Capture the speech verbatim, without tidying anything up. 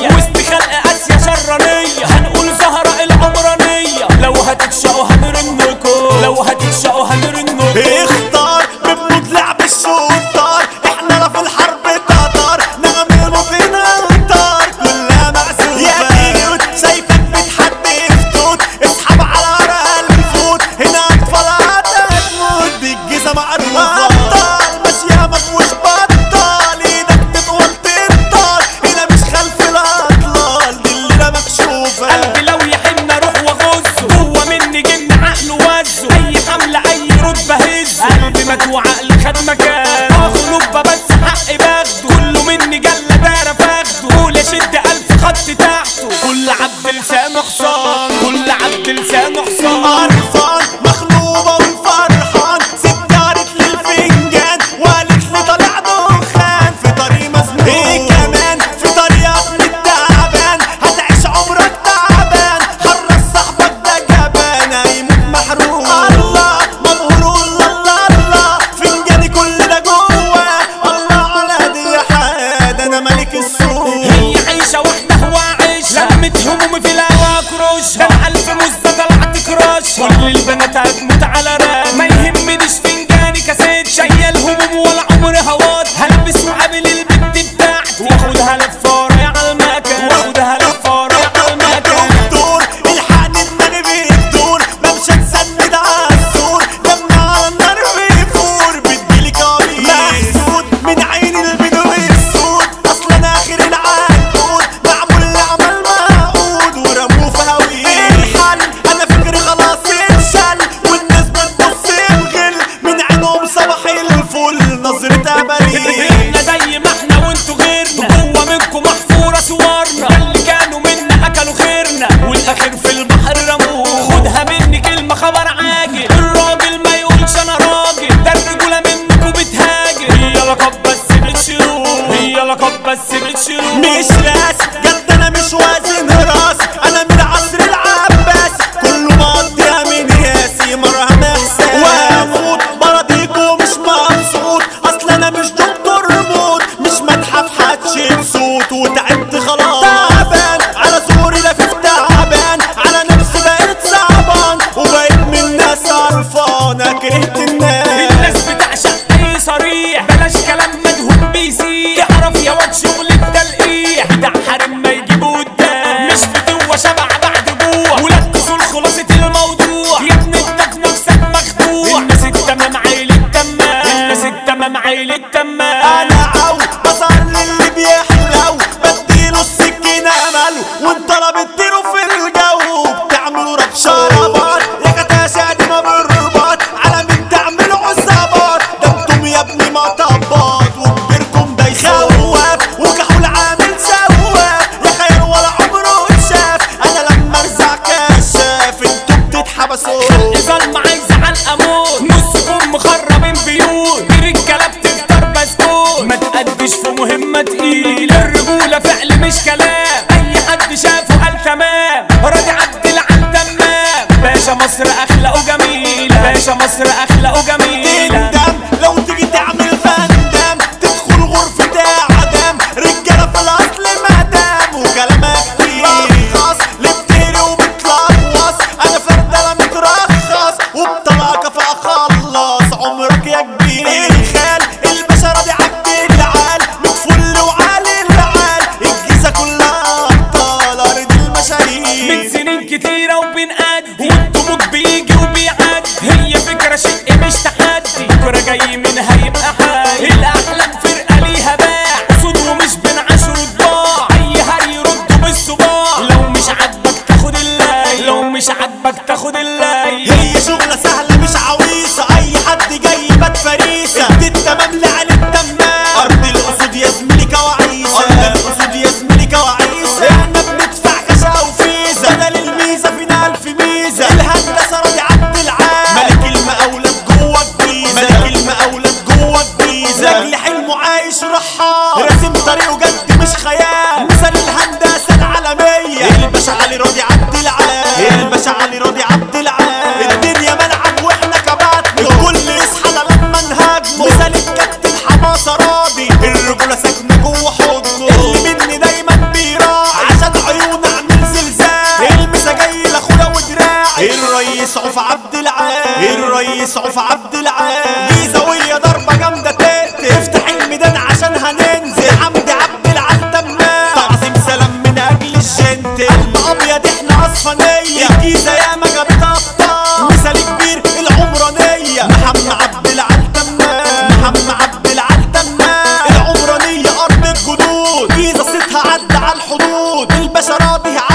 وسط خلق اسيا شرانية هنقول زهراء العمرانية. لو هتتشقوا هنرنكوا، لو هتتشقوا هنرنكوا. اختار ببنود لعب الشطار، احنا لا في الحرب تتار، نعمل مبين انطار كلها معزوفة. يا بيوت شايفك بتحدي فتوت، اسحب على ورق الفوت، هنا اطفال هتموت بالجيزة معروفة. ابطال ماشية مفهوش بطال، ايدك تطول تنطال، هنا مش خلف الاطلال، دي الليلة مكشوفة. قلبي لو يحن اروح واغزه، جوه مني جن عقله وزه، اي حملة اي رتبة هزه، قلبي مات وعقلي خد مكان. اخو نوبة بس حقي باخده، كله مني جلة دايرة فاخده، قول اشد الف خط تحته، كل عبد لسانه حصان، كل عبد لسانه حصان. قرفان مخلوبة والفرحان، سجارت للفنجان وقالت لي طالع دخان، في طريق مزنوق ايه كمان في طريقك متعبان، هتعيش عمرك تعبان، حرص صاحبك ده جبان هيموت محروق. الله مبهور الله الله، فنجاني كل ده جوه، الله على دي حاد انا ملك السوق. هي عيشة واحدة وعيشة، لمت همومي في الهوا كروشها، انا الف مزة طلعت كراشها، كل البنات هتموت على راب، ما يهمنيش فنجاني كاسات، شايل هموم ولا عمري هوات، هلبس وقابل البنت بتاعتي، واخدها لفة رايح على المكان، واخدها لفة رايح على المكان. دكتور الحقني دماغي بتدور، بمشي اتسند عالسور، دمي على النار بيفور، بتجيلي كابيس محسود من عين البدو السود، اصل انا اخر العنقود، معمول لعمل معقود ورموه في هويه الحل. انا فكري خلاص اتشل، والناس بتبص بغل، من عينهم صباح الفل نظرتها بريء. احنا زي ما احنا وانتوا غيرنا، جوه منكم محفورة صورنا، اللي كانوا منا اكلوا خيرنا، والاخر في البحر رموه. خدها مني كلمة خبر عاجل، الراجل ما يقولش انا راجل، ده الرجولة منكم بتهاجر، هي لقب بس بتشيلوه، هي لقب بس بتشيلوه. مش راس جد انا مش وازن راس، انا من عصر العباس، كله مقضيها من ياسي مرهم احساس، واموت براضيكوا مش مبسوط، اصل انا مش دكتور موت، مش متحف حدش بصوت، وتعبت خلاص تعبان على زوري لفيت تعبان، على نفسي بقيت صعبان، وبقيت من الناس قرفانة كرهت الناس. الناس بتعشق اي صريح، بلاش كلام مدهون بيسيح، تعرف يا واد شغل التلقيح، ده حرم ما يجيبوا قدام، مش فتوة شبع بعد جوع، ولاد اصول خلاصة الموضوع، يا ابني انت في نفسك مخدوع. الناس التمام عيلة تمام، الناس التمام عيلة تمام. انا عاوز بظهر للي بيحلو، بديله السكينة امله، وانت رابطينه في الجو، بتعملوا رب شربات يا كتاشة دي ما بالرباط، على مين تعملوا عصابات، ده انتم يا ابني مطبات، وكبيركم ده يخوف، وكحول عامل سواف، يا خير ولا عمره اتشاف، انا لما ارزع كشاف انتوا بتتحبسوا. ظلم عايز علقة موت، نصكم مخربين بيوت، الرجالة بتفطر بسكوت، ما تقدش في مهمة تقيلة، الرجولة فعل مش كلام، أي حد شافه قال تمام، راضي عدل على التمام، باشا مصر أخلاقه جميلة، باشا مصر أخلاقه جميلة. تندم لو تيجي تعمل فندم، تدخل غرفة اعدام، رجالة في الاصل مدام، وكلامها كتير رخص لبتيري وبتلخص، انا فردة مترخص، وبطلقة فاخلص عمرك يا كبير. الخال الباشا راضي عبد العال، من فل وعالي العال، الجيزة كلها ابطال ارض المشاهير. من سنين كتيرة وبنأدي، والطموح بيجي وبيعدي، هي فكرة شق مش تحدي، بكرة جاي منها يبقى حي، الأحلام فرقة ليها باع، أسود ومش بنعاشر طباع، أي هري يرد بالصباع، لو مش عاجبك تاخد الليل، لو مش عاجبك تاخد الليل. هي شغلة سهلة مش عويصة، اي حد جاي بات فريسة، دي التمام لعن التمام، ارض الاسود يا زميلي كواعيسة، ارض الاسود يا زميلي كواعيسة، احنا بندفع كاشا وفيزا، بدل الميزة فينا الف ميزة، الهندسة راضي عبد العال، ملك المقاولات جوه الجيزة، ملك المقاولات جوه الجيزة، لاجل حلمه عايش رحال، راسم طريقه جد مش خيال، مثال الهندسة العالمية، الباشا علي راضي عبد العال، الباشا علي راضي عبد العال، الدنيا ملعب واحنا كباتن، الكل يصحى لما نهاجمه، مثال الكابتن حماسة راضي، الرجولة ساكنة جوه حضنه، اللي مني دايما بيراعي، يسعوا في عبد العال جيزة ويا ضربة جامدة تقتل افتح الميدان عشان هننزل حمدي عبد العال تمام تعظيم سلام من اجل الجنتل قلب ابيض احنا اصفانية الجيزة ياما جابت ابطال مثال كبير العمرانية محمد عبد العال تمام محمد عبد العال تمام العمرانية ارض الجدود جيزة صيتها عدى على الحدود البشرات